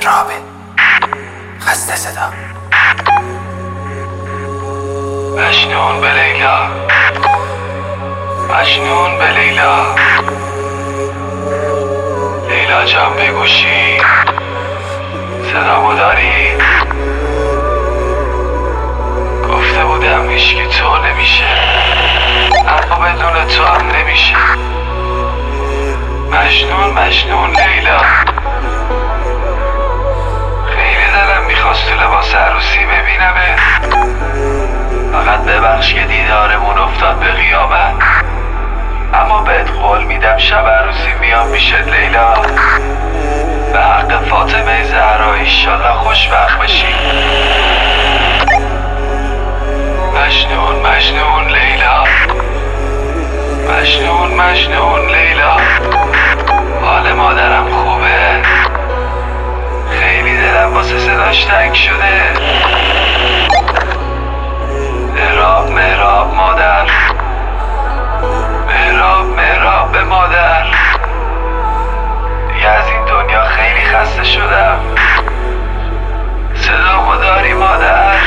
رابه خسته صدا مجنون به لیلا، مجنون به لیلا. لیلا جان بگوشی صدامو داری؟ گفته بودم هیچکی تو نمیشه، اما بدون تو هم نمیشه. مجنون مجنون لیلا. خیلی دلم میخواست تو لباس عروسی ببینمه، فقط ببخش که دیدارمون افتاد به قیامت. اما بهت قول میدم شب عروسی میام میشد لیلا. به حق فاطمه زهرا ایشالله خوشبخت بشی. مجنون مجنون لیلا، مجنون مجنون لیلا. حال مادرم خوبه؟ خیلی دلم واسه صداش تنگ شده. مهراب مهراب مادر، مهراب مهراب به مادر. دیگه از این دنیا خیلی خسته شدم. صدامو داری مادر؟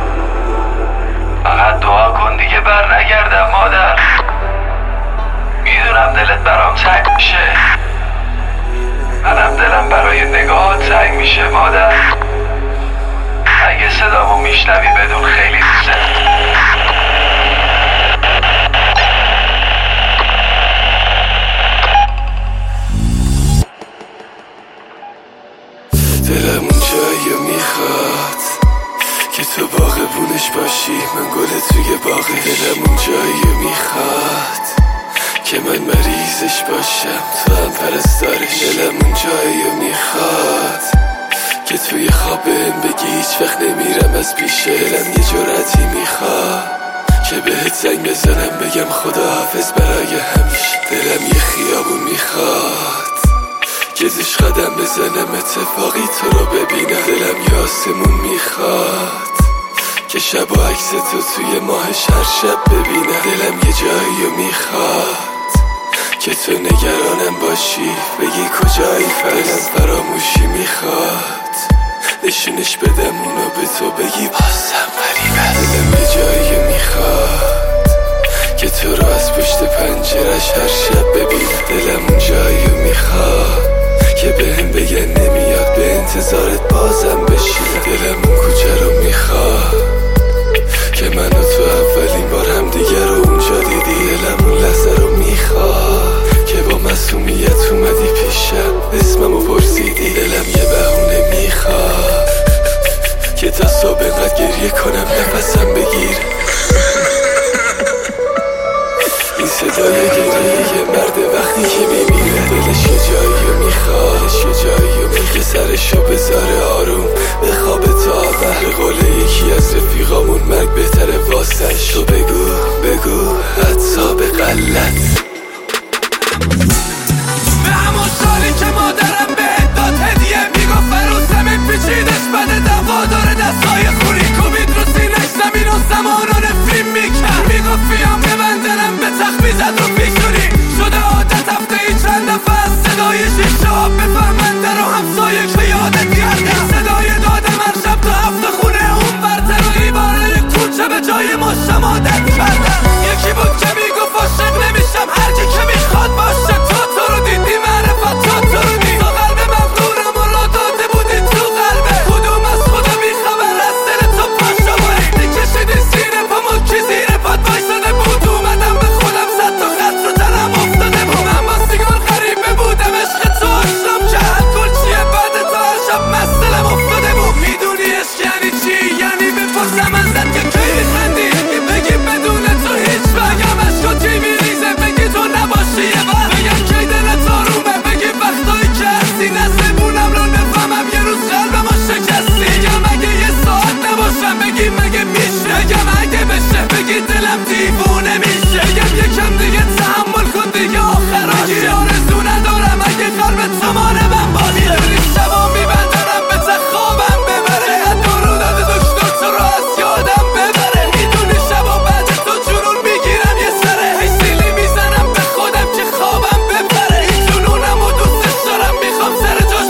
فقط دعا کن دیگه بر نگردم مادر. میدونم دلت برام تنگ میشه، منم دلم برای نگاهات تنگ میشه مادر. اگه صدامو میشنوی بدون خیلی دوست دلم اون جایی میخواد که تو باغبونش باشی، من گل توی باغش. دلم اون جایی میخواد که من مریضش باشم، تو هم پرستارش. دلم اون جایی میخواد که توی خواب بهم بگی هیچ وقت نمیرم از پیشه. دلم یه جرأتی میخواد که بهت زنگ بزنم بگم خداحافظ برای همیشه. دلم یه خیابون میخواد که توش قدم بزنم اتفاقی تو رو ببینم. دلم یه آسمون میخواد که شب و عکس تو توی ماهش هر شب ببینم. دلم یه جایی میخواد که تو نگرانم باشی بگی کجایی. دلم فراموشی میخواد نشونش بدم اونو به تو بگی بازم غریبه. دلم یه جایی میخواد که تو رو از پشت پنجرش هر شب ببینم. دلم اون جایی میخواد که بهم بگن نمیاد به انتظارت بازم بشینم. دلم اون کوچه رو میخواد که من و تو اولین بار هم دیگه رو اونجا دیدی. دلم اون لحظه رو میخواد که با معصومیت اومدی پیشم اسممو پرسیدی. دلم یه بهونه میخواد که تا صبح انقدر گریه کنم نفسم بگیر. این صدای گریه یه مرد وقتی که میمیره. دلش یه جایی میخواد، دلش یه جایی میگه سرشو بذاره آروم به خواب تا آور. به قول یکی از رفیقامون مرگ بهتره واسه شو. بگو بگو حتی به غلط. به همون سالی که مادرم به داد هدیه میگفت فروزم این پیچیدش بده دوا داره دستای خوری کوبید رو سینش زمین و زمان رو نفرین میکرد. میگفت بیام به من دلم به تخت میزد رو پیشونی شده عادت هفته ای چند دفعه از صدای شیشه ها بفهمن در و همسایه که یادت کردم. صدای دادم هر شب تا هفته خونه اون برتر و ایباره یک کوچه به جای ماشم عادت کردم. یکی بود که میگفت عاشق نمیشم هرکی که میخواد باشه. تو رو دیدی معرفت تو رو دید تو قلب مغرورم و را داده بودی تو قلبه. کدوم از خدا بیخبر از دل تو پاشا بایدی کشیدی سینه پامو کی زیر پاد بایستده بود. اومدم به خودم زد تا خط رو تنم افتاده بود. من با سیگار غریبه بودم عشق تو آشنام که الکل چیه بعد تا هر شب مستلم افتاده بود. میدونی عشق یعنی چی؟ یعنی بپرسم ازت که کی میخندی بگی بدون تو هیچ بگم عشق و چی میریزه بگی تو نباشی یه بر بگم کی دلت آرومه بگی وقتایی که هستی نزدمونم رو نفهمم یه روز قلبمو شکستی. بگم اگه یه ساعت نباشم بگی مگه میشه. بگم اگه بشه بگی دلم دیوونه میشه. بگم یکم دیگه تحمل کن دیگه آخراش بگی آرزو ندارم اگه قلبت سامان من باشی. میدونی شبا میبندارم به خوابم ببره حتی رو داده دکتر تو رو از یادم ببره. میدونی شبا بعد تو جنون میگیرم یه سره هی سیلی میزنم به خودم که خوابم ببره. این جنونم و دوستش دارم میخوام سر جا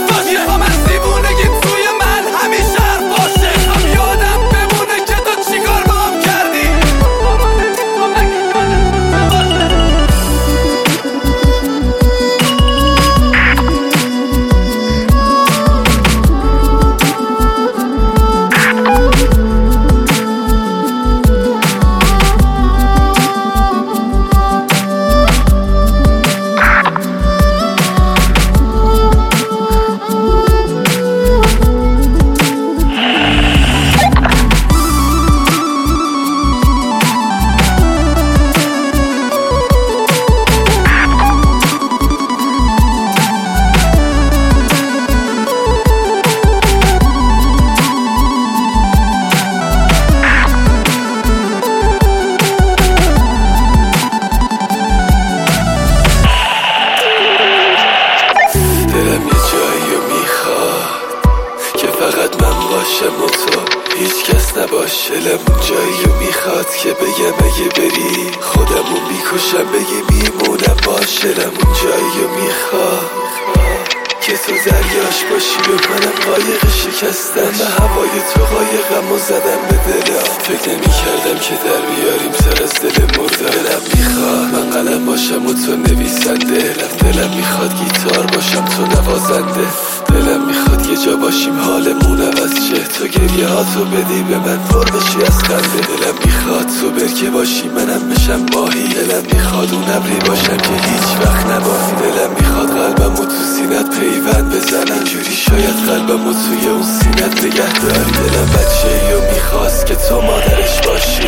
باشم و تو هیچ کس نباش. دلم اون جایی میخواد که بگم اگه بری خودمو میکشم بگی میمونم باش. دلم اون جایی میخواد که تو دریاش باشی و منم قایق شکستم به هوای تو قایقم و زدم به دلم. فکر نمی کردم که در بیاریم سر از دل مرده. دلم میخواد من قلم باشم و تو نویسنده. دلم میخواد گیتار باشم تو نوازنده. دلم میخواد یه جا باشیم حالمون عوض شه تو گریه ها تو بدی به من پر بشی از خنده. دلم میخواد تو برکه باشی منم بشم ماهی. دلم میخواد اون ابری باشم که هیچ وقت نباری. دلم میخواد قلبمو تو سینت پیوند بزنم جوری شاید قلبمو توی اون سینت نگه داری. دلم بچه‌ایو میخواست که تو مادرش باشی.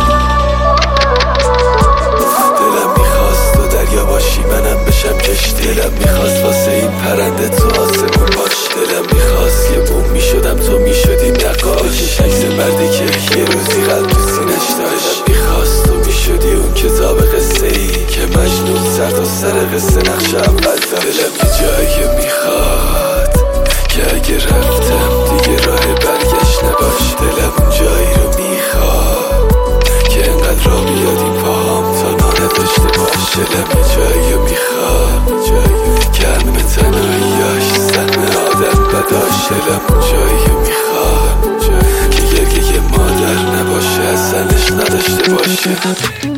دلم میخواست تو دریا باشی منم بشم کشتی. دلم میخواست واسه این پرنده تو آسمون باش. دلم میخواست یه بوم میشدم تو میشدی نقاش. عکس مردی که یه روزی قلب تو سینش داشت. دلم میخواست تو میشدی اون کتاب قصه ای که مجنون سر تا سر قصه نقش اول داشت. دلم یه جایی میخواد که اگه رفتم دیگه راه برگشت نباش. دلم اون جایی رو میخواد که انقدر را بیاد این پاهم تا نداشته باش. دلم یه جایی رو میخواد که همه تنهاییاش سهم آدم بداش. دلم اون جایی رو میخواد که گرگه مادر نباشه اصلش نداشته باشه.